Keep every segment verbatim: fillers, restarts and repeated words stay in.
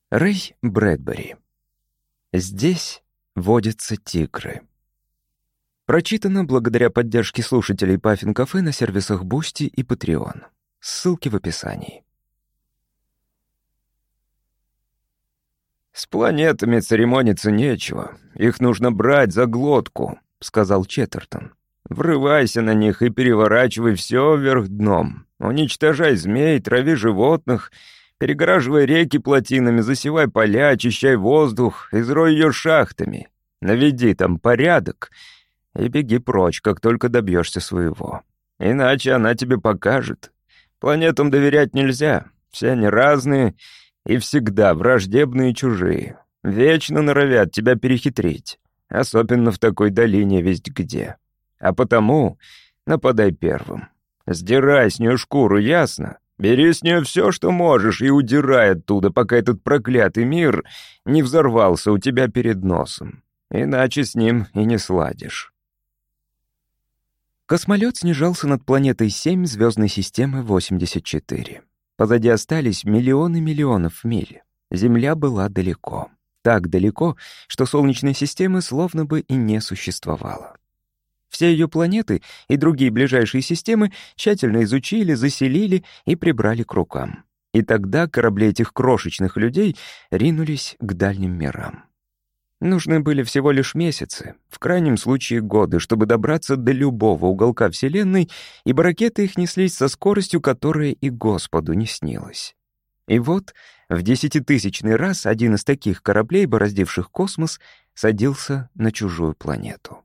Рэй Брэдбери. Здесь водятся тигры. Прочитано благодаря поддержке слушателей Puffin Cafe на сервисах Boosty и Patreon. Ссылки в описании. «С планетами церемониться нечего. Их нужно брать за глотку», — сказал Четтертон. «Врывайся на них и переворачивай все вверх дном. Уничтожай змей, трави животных, перегораживай реки плотинами, засевай поля, очищай воздух, изрой ее шахтами. Наведи там порядок и беги прочь, как только добьешься своего. Иначе она тебе покажет. Планетам доверять нельзя. Все они разные и всегда враждебные и чужие. Вечно норовят тебя перехитрить, особенно в такой долине весть где. А потому нападай первым. Сдирай с нее шкуру, ясно? Бери с нее все, что можешь, и удирай оттуда, пока этот проклятый мир не взорвался у тебя перед носом. Иначе с ним и не сладишь». Космолет снижался над планетой семь звездной системы восемьдесят четыре. Позади остались миллионы миллионов миль. Земля была далеко. Так далеко, что Солнечной системы словно бы и не существовало. Все ее планеты и другие ближайшие системы тщательно изучили, заселили и прибрали к рукам. И тогда корабли этих крошечных людей ринулись к дальним мирам. Нужны были всего лишь месяцы, в крайнем случае годы, чтобы добраться до любого уголка Вселенной, ибо ракеты их неслись со скоростью, которая и Господу не снилась. И вот в десятитысячный раз один из таких кораблей, бороздивших космос, садился на чужую планету.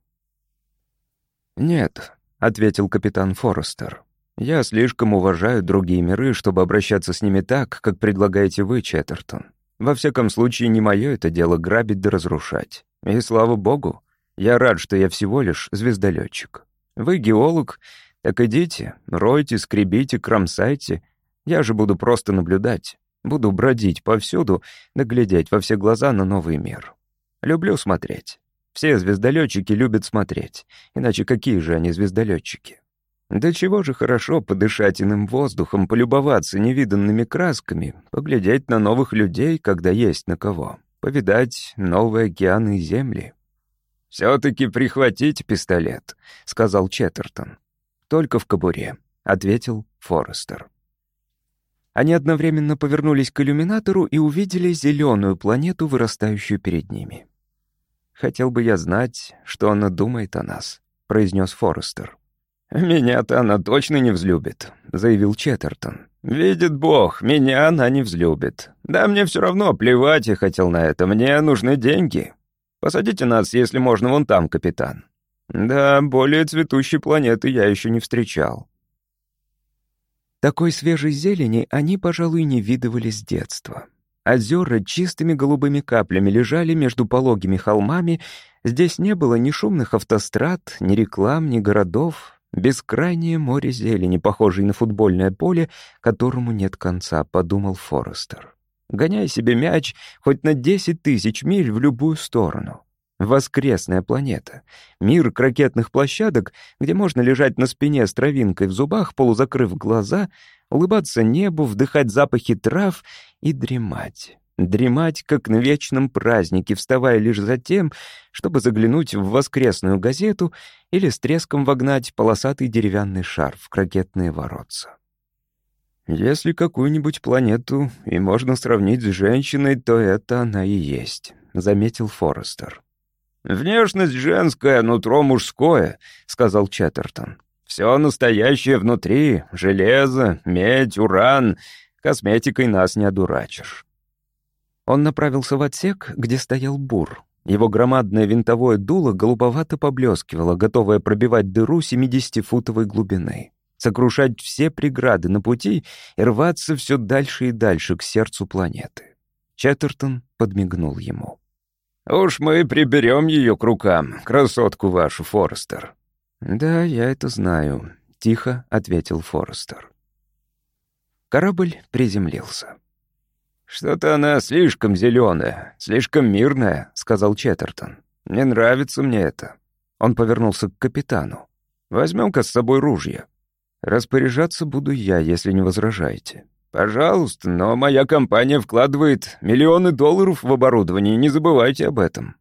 «Нет», — ответил капитан Форестер. «Я слишком уважаю другие миры, чтобы обращаться с ними так, как предлагаете вы, Четтертон. Во всяком случае, не мое это дело грабить да разрушать. И слава богу, я рад, что я всего лишь звездолетчик. Вы геолог, так идите, ройте, скребите, кромсайте. Я же буду просто наблюдать, буду бродить повсюду, да глядеть во все глаза на новый мир. Люблю смотреть. Все звездолетчики любят смотреть, иначе какие же они звездолетчики? Да чего же хорошо подышать иным воздухом, полюбоваться невиданными красками, поглядеть на новых людей, когда есть на кого, повидать новые океаны и земли. «Все-таки прихватите пистолет», — сказал Четтертон. «Только в кобуре», — ответил Форестер. Они одновременно повернулись к иллюминатору и увидели зеленую планету, вырастающую перед ними. «Хотел бы я знать, что она думает о нас», — произнес Форестер. «Меня-то она точно не взлюбит», — заявил Четтертон. «Видит Бог, меня она не взлюбит. Да мне все равно, плевать я хотел на это, мне нужны деньги. Посадите нас, если можно, вон там, капитан. Да, более цветущей планеты я еще не встречал». Такой свежей зелени они, пожалуй, не видывали с детства. Озера чистыми голубыми каплями лежали между пологими холмами. Здесь не было ни шумных автострад, ни реклам, ни городов. Бескрайнее море зелени, похожее на футбольное поле, которому нет конца, подумал Форестер. Гоняй себе мяч хоть на десять тысяч миль в любую сторону. Воскресная планета. Мир ракетных площадок, где можно лежать на спине с травинкой в зубах, полузакрыв глаза, улыбаться небу, вдыхать запахи трав и дремать. Дремать, как на вечном празднике, вставая лишь за тем, чтобы заглянуть в воскресную газету или с треском вогнать полосатый деревянный шар в ракетные воротца. «Если какую-нибудь планету и можно сравнить с женщиной, то это она и есть», — заметил Форестер. «Внешность женская, нутро мужское», — сказал Четтертон. «Все настоящее внутри — железо, медь, уран. Косметикой нас не одурачишь». Он направился в отсек, где стоял бур. Его громадное винтовое дуло голубовато поблескивало, готовое пробивать дыру семидесятифутовой глубины, сокрушать все преграды на пути и рваться все дальше и дальше к сердцу планеты. Четтертон подмигнул ему. «Уж мы приберем ее к рукам, красотку вашу, Форестер». «Да, я это знаю», — тихо ответил Форестер. Корабль приземлился. «Что-то она слишком зеленая, слишком мирная», — сказал Четтертон. «Не нравится мне это». Он повернулся к капитану. «Возьмем-ка с собой ружья. Распоряжаться буду я, если не возражаете. «Пожалуйста, но моя компания вкладывает миллионы долларов в оборудование, не забывайте об этом».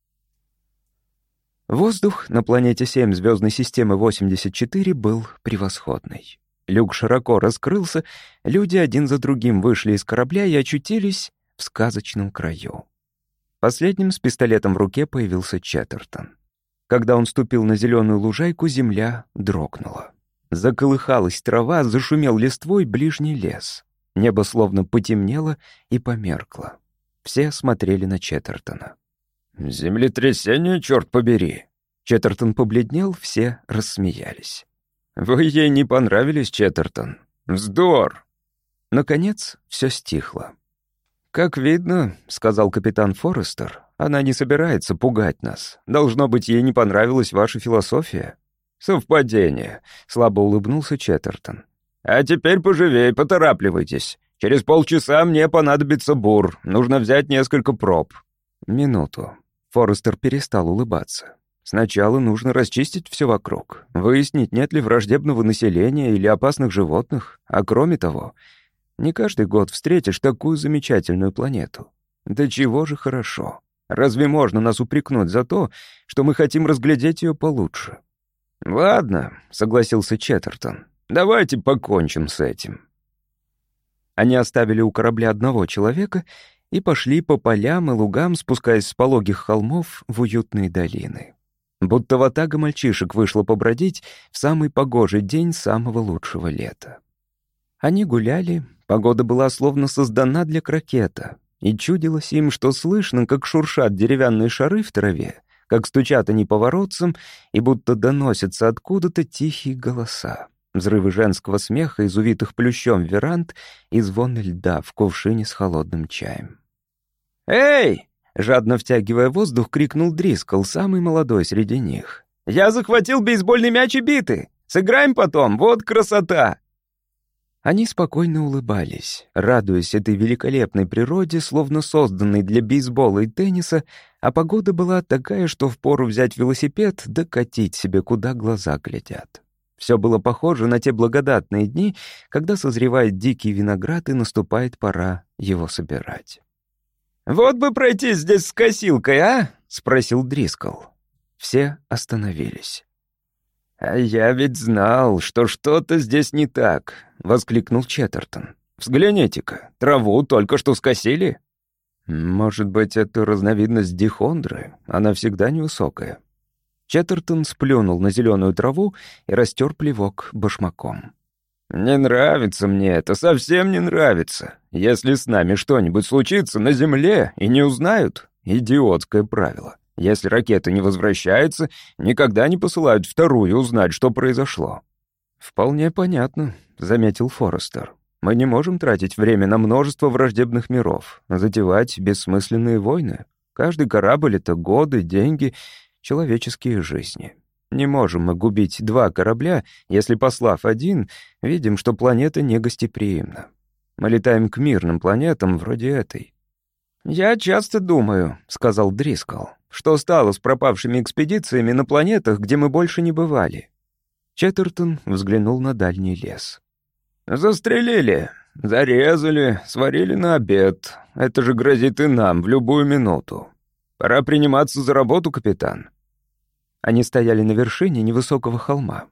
Воздух на планете семь звездной системы восемьдесят четыре был превосходный. Люк широко раскрылся, люди один за другим вышли из корабля и очутились в сказочном краю. Последним с пистолетом в руке появился Четтертон. Когда он ступил на зеленую лужайку, земля дрогнула. Заколыхалась трава, зашумел листвой ближний лес. Небо словно потемнело и померкло. Все смотрели на Четтертона. «Землетрясение, черт побери!» Четтертон побледнел, все рассмеялись. «Вы ей не понравились, Четтертон? Вздор!» Наконец, все стихло. «Как видно, — сказал капитан Форестер, — она не собирается пугать нас. Должно быть, ей не понравилась ваша философия». «Совпадение», — слабо улыбнулся Четтертон. «А теперь поживей, поторапливайтесь. Через полчаса мне понадобится бур. Нужно взять несколько проб». «Минуту». Форестер перестал улыбаться. «Сначала нужно расчистить все вокруг, выяснить, нет ли враждебного населения или опасных животных. А кроме того, не каждый год встретишь такую замечательную планету. Да чего же хорошо. Разве можно нас упрекнуть за то, что мы хотим разглядеть ее получше?» «Ладно», — согласился Четтертон. «Давайте покончим с этим». Они оставили у корабля одного человека и пошли по полям и лугам, спускаясь с пологих холмов в уютные долины. Будто ватага мальчишек вышла побродить в самый погожий день самого лучшего лета. Они гуляли, погода была словно создана для крокета, и чудилось им, что слышно, как шуршат деревянные шары в траве, как стучат они по воротцам, и будто доносятся откуда-то тихие голоса, взрывы женского смеха из увитых плющом веранд и звон льда в кувшине с холодным чаем. «Эй!» — жадно втягивая воздух, крикнул Дрискл, самый молодой среди них. «Я захватил бейсбольный мяч и биты! Сыграем потом, вот красота!» Они спокойно улыбались, радуясь этой великолепной природе, словно созданной для бейсбола и тенниса, а погода была такая, что впору взять велосипед да катить себе, куда глаза глядят. Все было похоже на те благодатные дни, когда созревает дикий виноград и наступает пора его собирать. «Вот бы пройти здесь с косилкой, а?» — спросил Дрискл. Все остановились. «А я ведь знал, что что-то здесь не так», — воскликнул Четтертон. «Взгляните-ка, траву только что скосили». «Может быть, это разновидность дихондры? Она всегда невысокая». Четтертон сплюнул на зеленую траву и растер плевок башмаком. «Не нравится мне это, совсем не нравится. Если с нами что-нибудь случится на Земле и не узнают, идиотское правило. Если ракета не возвращается, никогда не посылают вторую узнать, что произошло». «Вполне понятно», — заметил Форестер. «Мы не можем тратить время на множество враждебных миров, затевать бессмысленные войны. Каждый корабль — это годы, деньги, человеческие жизни. Не можем мы губить два корабля, если, послав один, видим, что планета негостеприимна. Мы летаем к мирным планетам вроде этой». «Я часто думаю», — сказал Дрискл, «что стало с пропавшими экспедициями на планетах, где мы больше не бывали». Четтертон взглянул на дальний лес. «Застрелили, зарезали, сварили на обед. Это же грозит и нам в любую минуту. Пора приниматься за работу, капитан». Они стояли на вершине невысокого холма.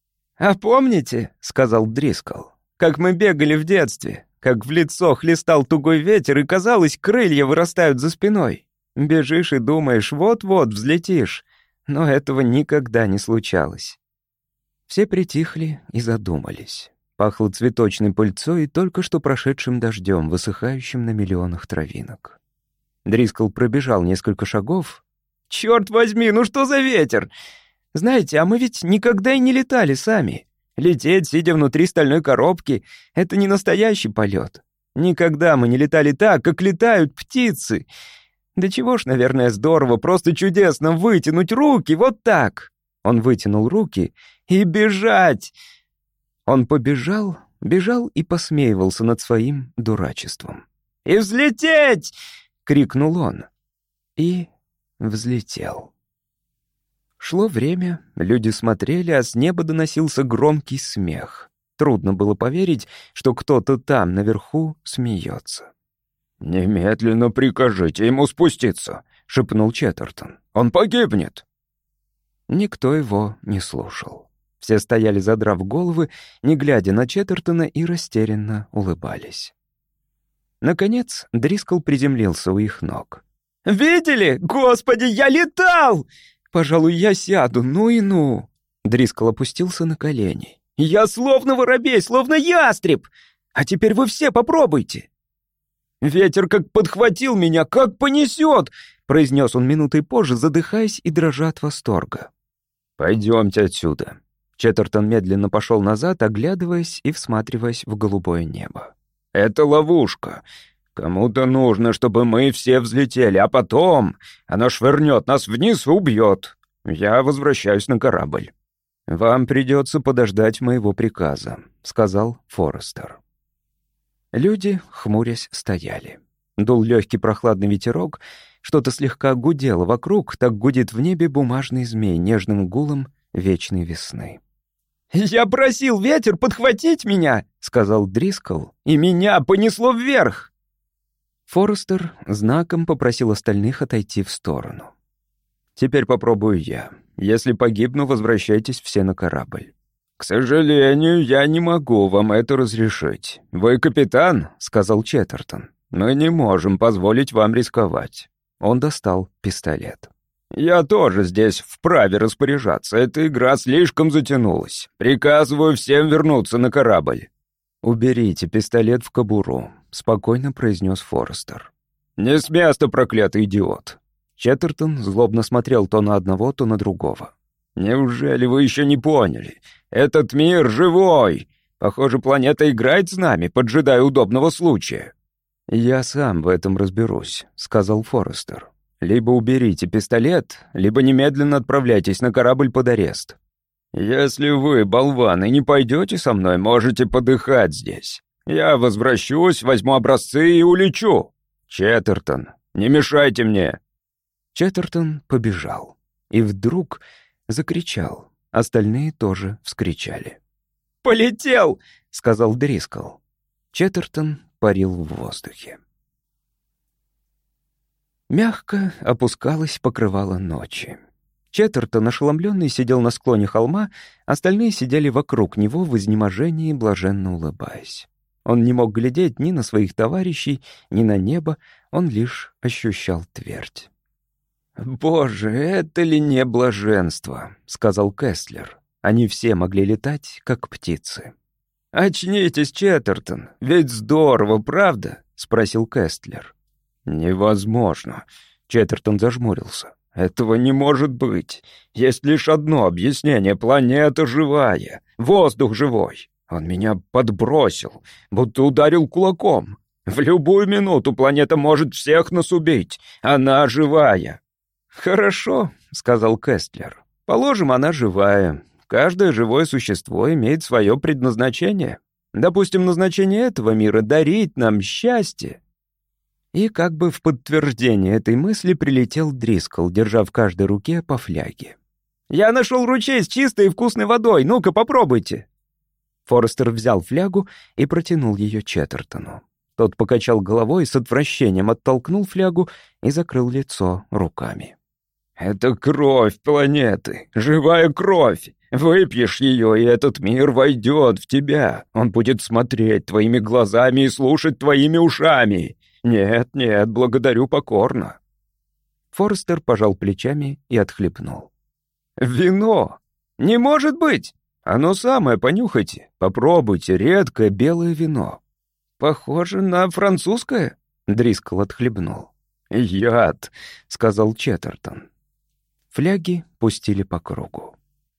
«А помните, — сказал Дрискл, — как мы бегали в детстве, как в лицо хлестал тугой ветер, и, казалось, крылья вырастают за спиной. Бежишь и думаешь, вот-вот взлетишь, но этого никогда не случалось». Все притихли и задумались. Пахло цветочной пыльцой и только что прошедшим дождем, высыхающим на миллионах травинок. Дрискл пробежал несколько шагов. «Черт возьми, ну что за ветер? Знаете, а мы ведь никогда и не летали сами. Лететь, сидя внутри стальной коробки, — это не настоящий полет. Никогда мы не летали так, как летают птицы. Да чего ж, наверное, здорово, просто чудесно вытянуть руки вот так». Он вытянул руки и бежать. Он побежал, бежал и посмеивался над своим дурачеством. «И взлететь!» — крикнул он. И взлетел. Шло время, люди смотрели, а с неба доносился громкий смех. Трудно было поверить, что кто-то там, наверху, смеется. «Немедленно прикажите ему спуститься», — шепнул Четтертон. «Он погибнет». Никто его не слушал. Все стояли, задрав головы, не глядя на Четтертона, и растерянно улыбались. Наконец Дрискл приземлился у их ног. «Видели? Господи, я летал! Пожалуй, я сяду, ну и ну!» Дрискл опустился на колени. «Я словно воробей, словно ястреб! А теперь вы все попробуйте!» «Ветер как подхватил меня, как понесет!» произнес он минутой позже, задыхаясь и дрожа от восторга. «Пойдемте отсюда». Четтертон медленно пошел назад, оглядываясь и всматриваясь в голубое небо. «Это ловушка. Кому-то нужно, чтобы мы все взлетели, а потом она швырнет нас вниз и убьет. Я возвращаюсь на корабль». «Вам придется подождать моего приказа», — сказал Форестер. Люди, хмурясь, стояли. Дул легкий прохладный ветерок, что-то слегка гудело вокруг, так гудит в небе бумажный змей нежным гулом вечной весны. «Я просил ветер подхватить меня», — сказал Дрискл, — «и меня понесло вверх». Форестер знаком попросил остальных отойти в сторону. «Теперь попробую я. Если погибну, возвращайтесь все на корабль». «К сожалению, я не могу вам это разрешить. Вы капитан», — сказал Четтертон. «Мы не можем позволить вам рисковать». Он достал пистолет. «Я тоже здесь вправе распоряжаться. Эта игра слишком затянулась. Приказываю всем вернуться на корабль». «Уберите пистолет в кобуру», — спокойно произнес Форестер. «Не с места, проклятый идиот». Четтертон злобно смотрел то на одного, то на другого. «Неужели вы еще не поняли? Этот мир живой. Похоже, планета играет с нами, поджидая удобного случая». «Я сам в этом разберусь», — сказал Форестер. «Либо уберите пистолет, либо немедленно отправляйтесь на корабль под арест». «Если вы, болваны, не пойдете со мной, можете подыхать здесь. Я возвращусь, возьму образцы и улечу. Четтертон, не мешайте мне». Четтертон побежал. И вдруг закричал. Остальные тоже вскричали. «Полетел!» — сказал Дрискл. Четтертон парил в воздухе. Мягко опускалось покрывало ночи. Четтертон, ошеломленный, сидел на склоне холма, остальные сидели вокруг него в изнеможении, блаженно улыбаясь. Он не мог глядеть ни на своих товарищей, ни на небо, он лишь ощущал твердь. «Боже, это ли не блаженство?» — сказал Кестлер. Они все могли летать, как птицы. «Очнитесь, Четтертон, ведь здорово, правда?» — спросил Кестлер. «Невозможно», — Четтертон зажмурился. «Этого не может быть. Есть лишь одно объяснение. Планета живая, воздух живой. Он меня подбросил, будто ударил кулаком. В любую минуту планета может всех нас убить. Она живая». «Хорошо», — сказал Кестлер. «Положим, она живая. Каждое живое существо имеет свое предназначение. Допустим, назначение этого мира — дарить нам счастье». И как бы в подтверждение этой мысли прилетел Дрискл, держа в каждой руке по фляге. «Я нашел ручей с чистой и вкусной водой. Ну-ка, попробуйте». Форестер взял флягу и протянул ее Четтертону. Тот покачал головой, с отвращением оттолкнул флягу и закрыл лицо руками. «Это кровь планеты, живая кровь. Выпьешь ее, и этот мир войдет в тебя. Он будет смотреть твоими глазами и слушать твоими ушами. Нет, нет, благодарю покорно». Форестер пожал плечами и отхлебнул. «Вино! Не может быть! Оно самое, понюхайте. Попробуйте, редкое белое вино. Похоже на французское?» Дрискл отхлебнул. «Яд», — сказал Четтертон. Фляги пустили по кругу.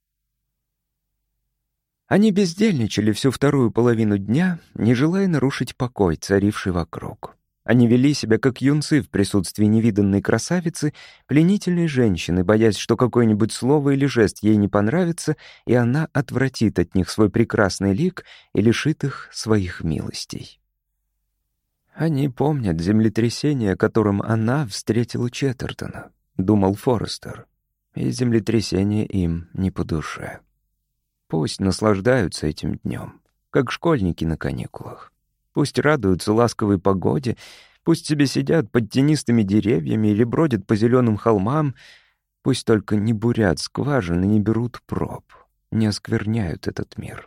Они бездельничали всю вторую половину дня, не желая нарушить покой, царивший вокруг. Они вели себя как юнцы в присутствии невиданной красавицы, пленительной женщины, боясь, что какое-нибудь слово или жест ей не понравится, и она отвратит от них свой прекрасный лик и лишит их своих милостей. «Они помнят землетрясение, которым она встретила Четтертона», — думал Форестер, — «и землетрясение им не по душе. Пусть наслаждаются этим днем. как школьники на каникулах. Пусть радуются ласковой погоде, пусть себе сидят под тенистыми деревьями или бродят по зеленым холмам, пусть только не бурят скважины, не берут проб, не оскверняют этот мир.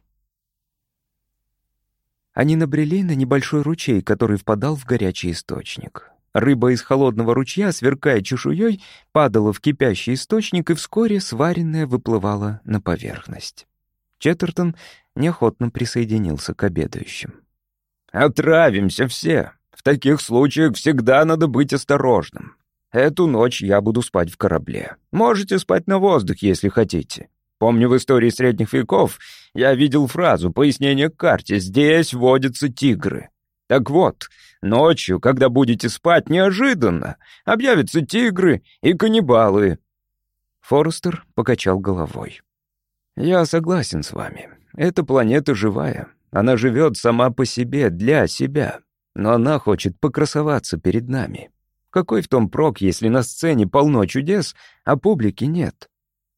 Они набрели на небольшой ручей, который впадал в горячий источник. Рыба из холодного ручья, сверкая чешуей, падала в кипящий источник, и вскоре сваренная выплывала на поверхность. Четтертон неохотно присоединился к обедающим. «Отравимся все. В таких случаях всегда надо быть осторожным. Эту ночь я буду спать в корабле. Можете спать на воздухе, если хотите. Помню, в истории средних веков я видел фразу, пояснение к карте: «Здесь водятся тигры». Так вот, ночью, когда будете спать, неожиданно объявятся тигры и каннибалы». Форестер покачал головой. «Я согласен с вами. Эта планета живая. Она живет сама по себе, для себя. Но она хочет покрасоваться перед нами. Какой в том прок, если на сцене полно чудес, а публики нет?»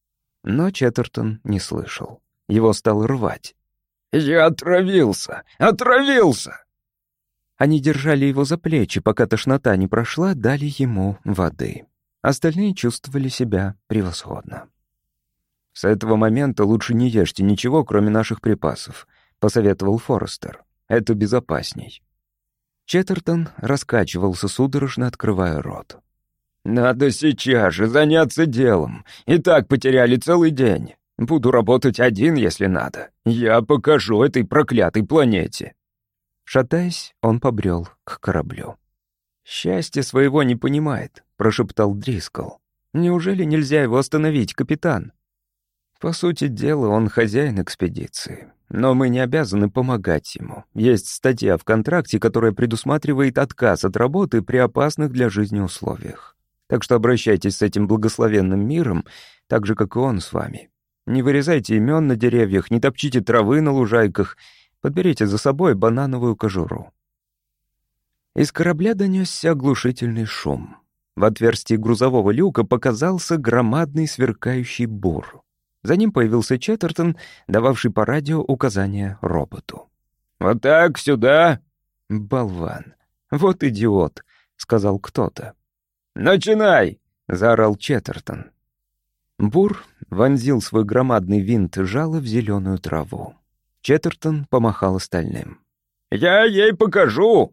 Но Четтертон не слышал. Его стало рвать. «Я отравился! Отравился!» Они держали его за плечи, пока тошнота не прошла, дали ему воды. Остальные чувствовали себя превосходно. «С этого момента лучше не ешьте ничего, кроме наших припасов», — посоветовал Форестер. «Это безопасней». Четтертон раскачивался судорожно, открывая рот. «Надо сейчас же заняться делом. И так потеряли целый день. Буду работать один, если надо. Я покажу этой проклятой планете». Шатаясь, он побрел к кораблю. «Счастья своего не понимает», — прошептал Дрискл. «Неужели нельзя его остановить, капитан?» «По сути дела, он хозяин экспедиции. Но мы не обязаны помогать ему. Есть статья в контракте, которая предусматривает отказ от работы при опасных для жизни условиях. Так что обращайтесь с этим благословенным миром, так же, как и он с вами. Не вырезайте имен на деревьях, не топчите травы на лужайках, подберите за собой банановую кожуру». Из корабля донесся оглушительный шум. В отверстии грузового люка показался громадный сверкающий бур. За ним появился Четтертон, дававший по радио указания роботу. «Вот так, сюда!» «Болван! Вот идиот!» — сказал кто-то. «Начинай!» — заорал Четтертон. Бур вонзил свой громадный винт жала в зеленую траву. Четтертон помахал остальным. «Я ей покажу!»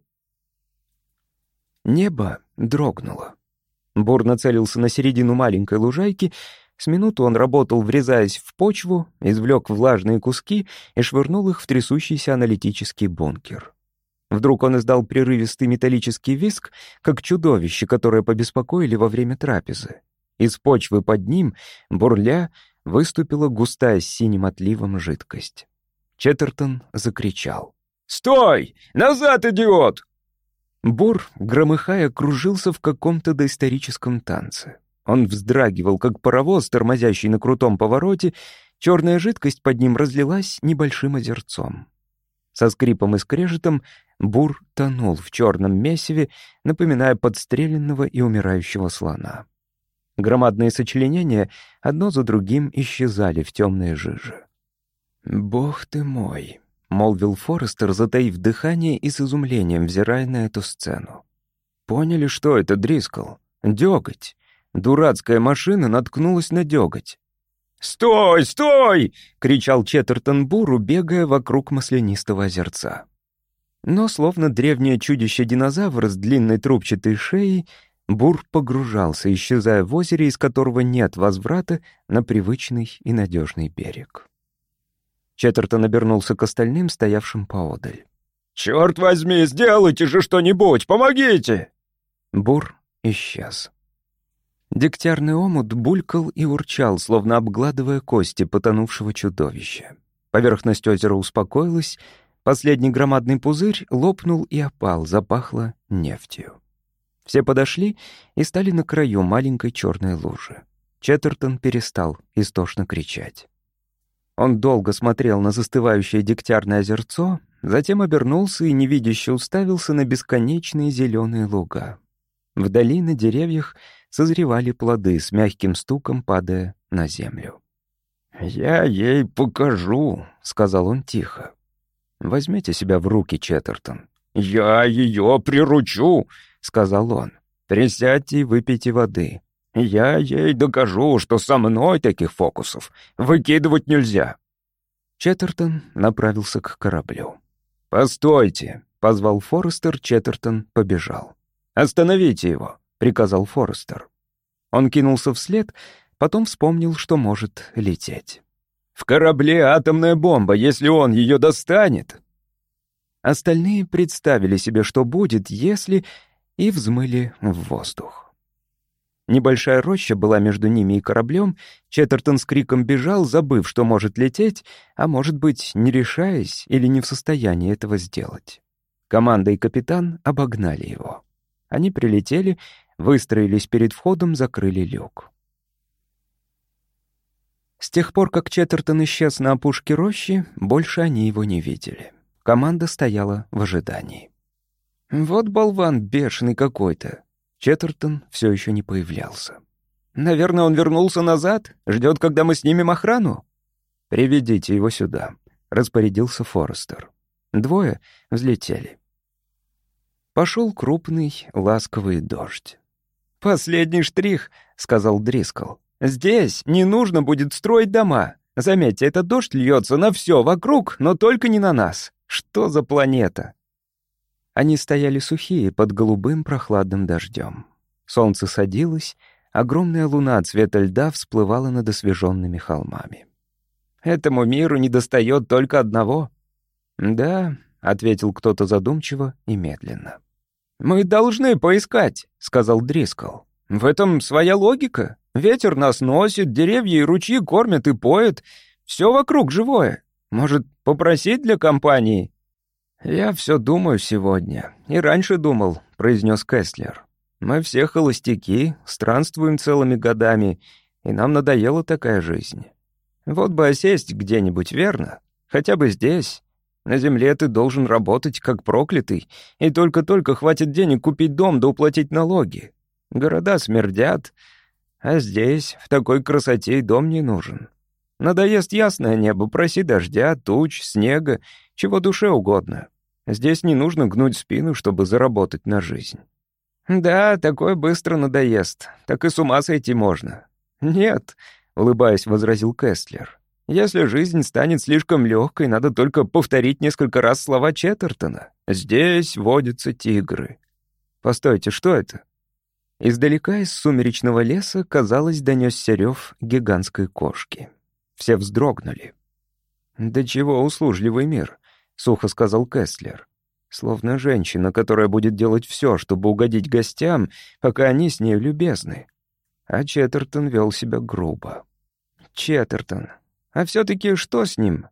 Небо дрогнуло. Бур нацелился на середину маленькой лужайки. С минуту он работал, врезаясь в почву, извлек влажные куски и швырнул их в трясущийся аналитический бункер. Вдруг он издал прерывистый металлический визг, как чудовище, которое побеспокоили во время трапезы. Из почвы под ним, бурля, выступила густая с синим отливом жидкость. Четтертон закричал. «Стой! Назад, идиот!» Бур, громыхая, кружился в каком-то доисторическом танце. Он вздрагивал, как паровоз, тормозящий на крутом повороте. Черная жидкость под ним разлилась небольшим озерцом. Со скрипом и скрежетом бур тонул в черном месиве, напоминая подстреленного и умирающего слона. Громадные сочленения одно за другим исчезали в темной жиже. «Бог ты мой!» — молвил Форестер, затаив дыхание и с изумлением взирая на эту сцену. «Поняли, что это, Дрискл? Дёготь! Дурацкая машина наткнулась на дёготь!» «Стой, стой!» — кричал Четтертон Буру, бегая вокруг маслянистого озерца. Но, словно древнее чудище-динозавр с длинной трубчатой шеей, Бур погружался, исчезая в озере, из которого нет возврата на привычный и надежный берег. Четтертон обернулся к остальным, стоявшим поодаль. «Черт возьми, сделайте же что-нибудь! Помогите!» Бур исчез. Дегтярный омут булькал и урчал, словно обгладывая кости потонувшего чудовища. Поверхность озера успокоилась, последний громадный пузырь лопнул и опал, запахло нефтью. Все подошли и стали на краю маленькой черной лужи. Четтертон перестал истошно кричать. Он долго смотрел на застывающее дегтярное озерцо, затем обернулся и невидяще уставился на бесконечные зеленые луга. Вдали на деревьях созревали плоды, с мягким стуком падая на землю. «Я ей покажу», — сказал он тихо. Возьмите себя в руки, Четтертон». «Я ее приручу», — сказал он. «Присядьте и выпейте воды». «Я ей докажу, что со мной таких фокусов выкидывать нельзя». Четтертон направился к кораблю. «Постойте», — позвал Форестер, Четтертон побежал. «Остановите его», — приказал Форестер. Он кинулся вслед, потом вспомнил, что может лететь. «В корабле атомная бомба, если он ее достанет». Остальные представили себе, что будет, если... и взмыли в воздух. Небольшая роща была между ними и кораблем. Четтертон с криком бежал, забыв, что может лететь, а может быть, не решаясь или не в состоянии этого сделать. Команда и капитан обогнали его. Они прилетели, выстроились перед входом, закрыли люк. С тех пор, как Четтертон исчез на опушке рощи, больше они его не видели. Команда стояла в ожидании. «Вот болван бешеный какой-то». Четтертон все еще не появлялся. «Наверное, он вернулся назад? Ждет, когда мы снимем охрану?» «Приведите его сюда», — распорядился Форестер. Двое взлетели. Пошел крупный, ласковый дождь. «Последний штрих», — сказал Дрискл. «Здесь не нужно будет строить дома. Заметьте, этот дождь льется на все вокруг, но только не на нас. Что за планета?» Они стояли сухие под голубым прохладным дождем. Солнце садилось, огромная луна цвета льда всплывала над освеженными холмами. «Этому миру недостает только одного». «Да», — ответил кто-то задумчиво и медленно. «Мы должны поискать», — сказал Дрискл. «В этом своя логика. Ветер нас носит, деревья и ручьи кормят и поят. Все вокруг живое. Может, попросить для компании?» «Я все думаю сегодня. И раньше думал», — произнес Кестлер. «Мы все холостяки, странствуем целыми годами, и нам надоела такая жизнь. Вот бы осесть где-нибудь, верно? Хотя бы здесь. На земле ты должен работать как проклятый, и только-только хватит денег купить дом да уплатить налоги. Города смердят, а здесь, в такой красоте, и дом не нужен. Надоест ясное небо, проси дождя, туч, снега, чего душе угодно. Здесь не нужно гнуть спину, чтобы заработать на жизнь». «Да, такое быстро надоест, так и с ума сойти можно». «Нет», — улыбаясь, возразил Кестлер. «Если жизнь станет слишком легкой, надо только повторить несколько раз слова Четтертона. Здесь водятся тигры». «Постойте, что это?» Издалека из сумеречного леса, казалось, донесся рев гигантской кошки. Все вздрогнули. «Да чего услужливый мир», — сухо сказал Кестлер. «Словно женщина, которая будет делать все, чтобы угодить гостям, пока они с нею любезны». А Четтертон вел себя грубо. «Четтертон, а все-таки что с ним?»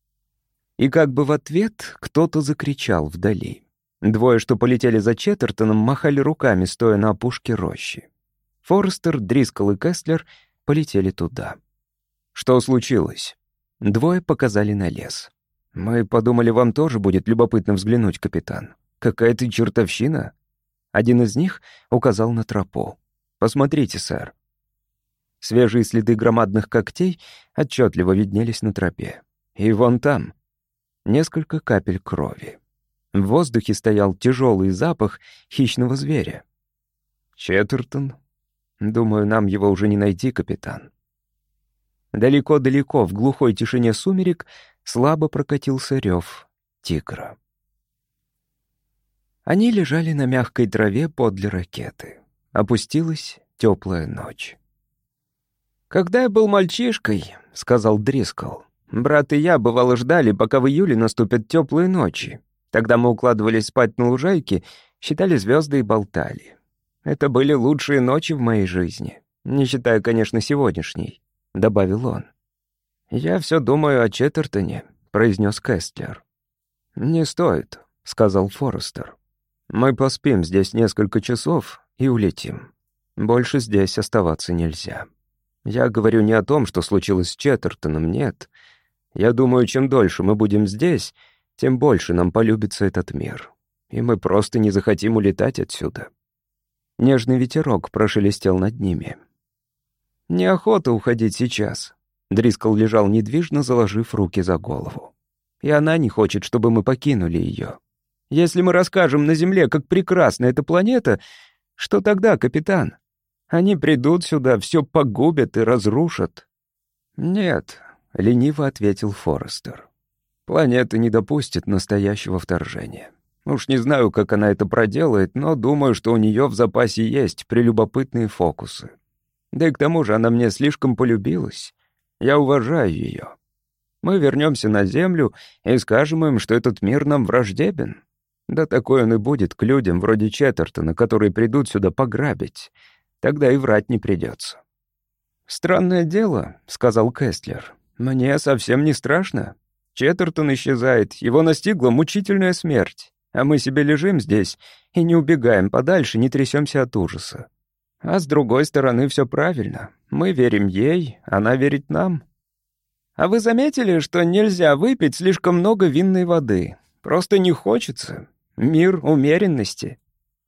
И как бы в ответ кто-то закричал вдали. Двое, что полетели за Четтертоном, махали руками, стоя на опушке рощи. Форестер, Дрискл и Кестлер полетели туда. «Что случилось?» Двое показали на лес. «Мы подумали, вам тоже будет любопытно взглянуть, капитан. Какая-то чертовщина». Один из них указал на тропу. «Посмотрите, сэр». Свежие следы громадных когтей отчетливо виднелись на тропе. И вон там несколько капель крови. В воздухе стоял тяжелый запах хищного зверя. «Четтертон? Думаю, нам его уже не найти, капитан». Далеко-далеко, в глухой тишине сумерек, слабо прокатился рев тигра. Они лежали на мягкой траве подле ракеты. Опустилась теплая ночь. «Когда я был мальчишкой, — сказал Дрискл, — брат и я, бывало, ждали, пока в июле наступят теплые ночи. Тогда мы укладывались спать на лужайке, считали звезды и болтали. Это были лучшие ночи в моей жизни, не считая, конечно, сегодняшней», — добавил он. «Я все думаю о Четтертоне», — произнес Кестлер. «Не стоит», — сказал Форестер. «Мы поспим здесь несколько часов и улетим. Больше здесь оставаться нельзя. Я говорю не о том, что случилось с Четтертоном, нет. Я думаю, чем дольше мы будем здесь, тем больше нам полюбится этот мир. И мы просто не захотим улетать отсюда». Нежный ветерок прошелестел над ними. «Неохота уходить сейчас». Дрискл лежал недвижно, заложив руки за голову. и она не хочет, чтобы мы покинули ее. Если мы расскажем на Земле, как прекрасна эта планета, что тогда, капитан? Они придут сюда, все погубят и разрушат». «Нет», — лениво ответил Форестер. «Планета не допустит настоящего вторжения. Уж не знаю, как она это проделает, но думаю, что у нее в запасе есть прелюбопытные фокусы. Да и к тому же она мне слишком полюбилась. Я уважаю ее. Мы вернемся на Землю и скажем им, что этот мир нам враждебен. Да такой он и будет к людям вроде Четтертона, которые придут сюда пограбить. Тогда и врать не придется». «Странное дело», — сказал Кестлер. «Мне совсем не страшно. Четтертон исчезает, его настигла мучительная смерть, а мы себе лежим здесь и не убегаем подальше, не трясемся от ужаса. А с другой стороны, все правильно. Мы верим ей, она верит нам. А вы заметили, что нельзя выпить слишком много винной воды? Просто не хочется. Мир умеренности».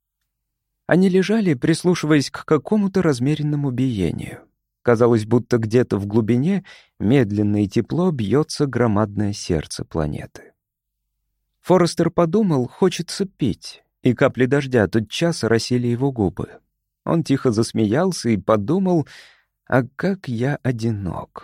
Они лежали, прислушиваясь к какому-то размеренному биению. Казалось, будто где-то в глубине медленно и тепло бьется громадное сердце планеты. Форестер подумал, хочется пить, и капли дождя тотчас оросили его губы. Он тихо засмеялся и подумал, а как я одинок.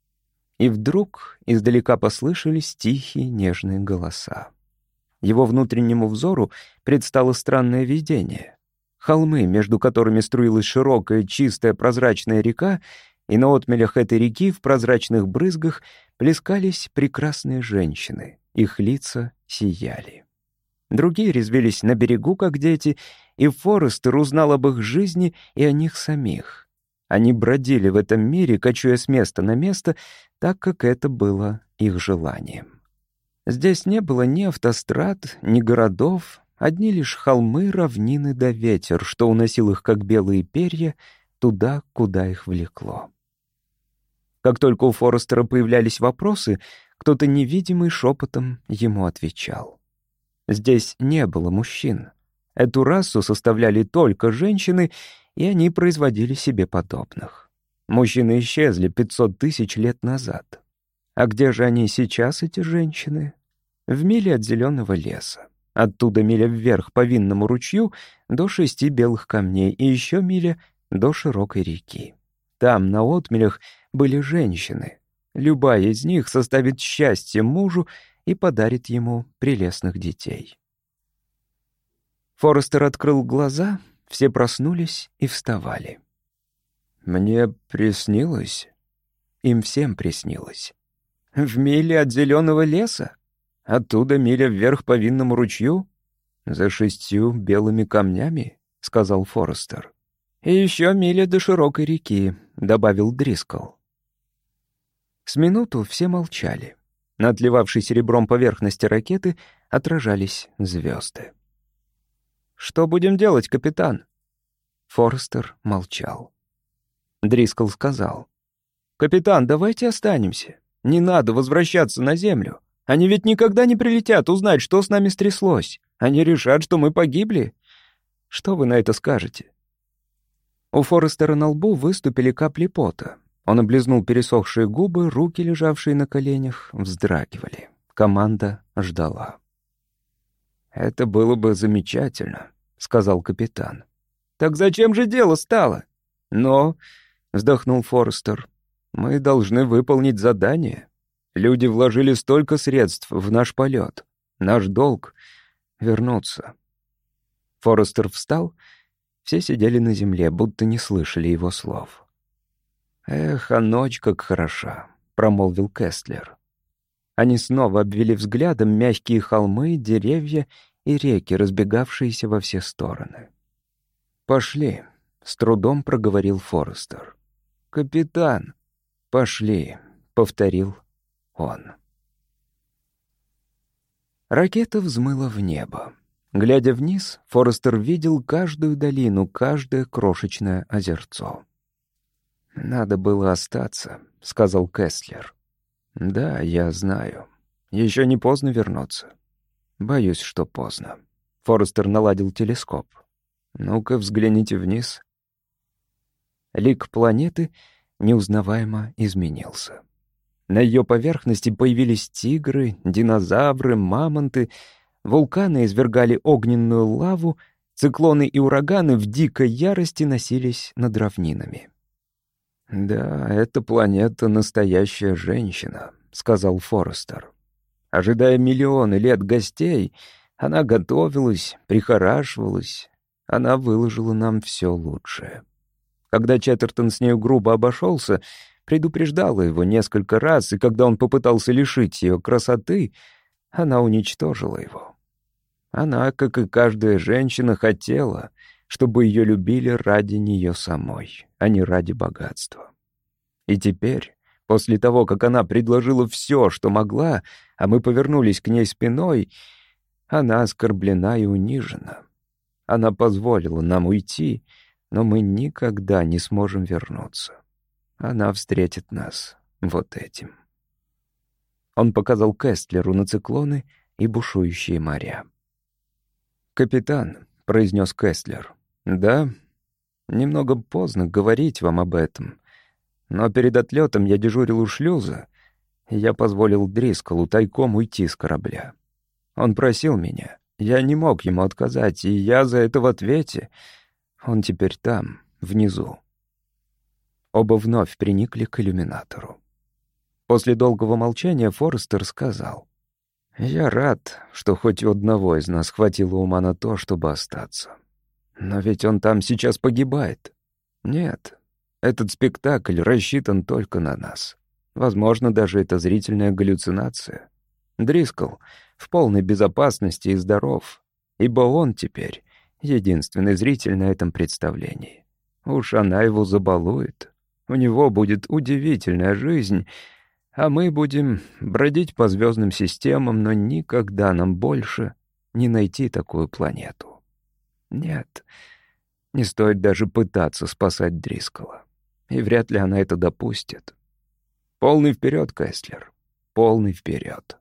И вдруг издалека послышались тихие нежные голоса. Его внутреннему взору предстало странное видение. Холмы, между которыми струилась широкая, чистая, прозрачная река, и на отмелях этой реки в прозрачных брызгах плескались прекрасные женщины. Их лица сияли. Другие резвились на берегу, как дети, и Форестер узнал об их жизни и о них самих. Они бродили в этом мире, кочуя с места на место, так как это было их желанием. Здесь не было ни автострад, ни городов, одни лишь холмы, равнины да ветер, что уносил их, как белые перья, туда, куда их влекло. Как только у Форестера появлялись вопросы, кто-то невидимый шепотом ему отвечал. Здесь не было мужчин. Эту расу составляли только женщины, и они производили себе подобных. Мужчины исчезли пятьсот тысяч лет назад. А где же они сейчас, эти женщины? В миле от зеленого леса. Оттуда миля вверх по винному ручью до шести белых камней и еще миля до широкой реки. Там, на отмелях, были женщины. Любая из них составит счастье мужу и подарит ему прелестных детей. Форестер открыл глаза, все проснулись и вставали. «Мне приснилось?» Им всем приснилось. «В миле от зеленого леса? Оттуда миля вверх по винному ручью? За шестью белыми камнями?» — сказал Форестер. «И еще миля до широкой реки», — добавил Дрискл. С минуту все молчали. На отливавшей серебром поверхности ракеты отражались звезды. «Что будем делать, капитан?» Форестер молчал. Дрискл сказал: «Капитан, давайте останемся. Не надо возвращаться на Землю. Они ведь никогда не прилетят узнать, что с нами стряслось. Они решат, что мы погибли. Что вы на это скажете?» У Форестера на лбу выступили капли пота. Он облизнул пересохшие губы, руки, лежавшие на коленях, вздрагивали. Команда ждала. «Это было бы замечательно», — сказал капитан. «Так зачем же дело стало?» «Но», — вздохнул Форестер, — «мы должны выполнить задание. Люди вложили столько средств в наш полет. Наш долг — вернуться». Форестер встал. Все сидели на земле, будто не слышали его слов. «Эх, а ночь как хороша», — промолвил Кестлер. Они снова обвели взглядом мягкие холмы, деревья и реки, разбегавшиеся во все стороны. «Пошли», — с трудом проговорил Форестер. «Капитан!» «Пошли», — повторил он. Ракета взмыла в небо. Глядя вниз, Форестер видел каждую долину, каждое крошечное озерцо. «Надо было остаться», — сказал Кестлер. «Да, я знаю. Еще не поздно вернуться». «Боюсь, что поздно». Форестер наладил телескоп. «Ну-ка, взгляните вниз». Лик планеты неузнаваемо изменился. На ее поверхности появились тигры, динозавры, мамонты, вулканы извергали огненную лаву, циклоны и ураганы в дикой ярости носились над равнинами. «Да, эта планета — настоящая женщина», — сказал Форестер. «Ожидая миллионы лет гостей, она готовилась, прихорашивалась, она выложила нам все лучшее. Когда Четтертон с нею грубо обошелся, предупреждала его несколько раз, и когда он попытался лишить ее красоты, она уничтожила его. Она, как и каждая женщина, хотела, чтобы ее любили ради нее самой, а не ради богатства. И теперь, после того, как она предложила все, что могла, а мы повернулись к ней спиной, она оскорблена и унижена. Она позволила нам уйти, но мы никогда не сможем вернуться. Она встретит нас вот этим». Он показал Кестлеру на циклоны и бушующие моря. «Капитан», — произнес Кестлер, — «да, немного поздно говорить вам об этом, но перед отлетом я дежурил у шлюза, и я позволил Дрисколу тайком уйти с корабля. Он просил меня, я не мог ему отказать, и я за это в ответе. Он теперь там, внизу». Оба вновь приникли к иллюминатору. После долгого молчания Форестер сказал: «Я рад, что хоть у одного из нас хватило ума на то, чтобы остаться. Но ведь он там сейчас погибает. Нет, этот спектакль рассчитан только на нас. Возможно, даже это зрительная галлюцинация. Дрискл в полной безопасности и здоров, ибо он теперь единственный зритель на этом представлении. Уж она его забалует. У него будет удивительная жизнь, а мы будем бродить по звездным системам, но никогда нам больше не найти такую планету. Нет, не стоит даже пытаться спасать Дрискола. И вряд ли она это допустит. Полный вперед, Кестлер, полный вперед».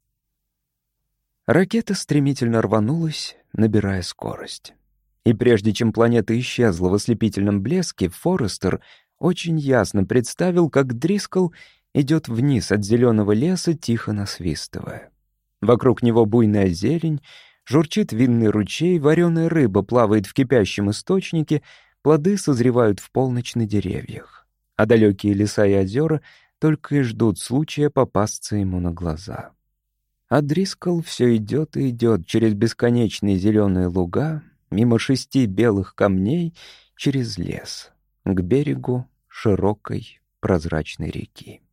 Ракета стремительно рванулась, набирая скорость. И прежде чем планета исчезла в ослепительном блеске, Форестер очень ясно представил, как Дрискл идет вниз от зеленого леса, тихо насвистывая. Вокруг него буйная зелень, журчит винный ручей, вареная рыба плавает в кипящем источнике, плоды созревают в полночь на деревьях, а далекие леса и озера только и ждут случая попасться ему на глаза. А Дрискл все идет и идет через бесконечные зеленые луга, мимо шести белых камней, через лес, к берегу широкой прозрачной реки.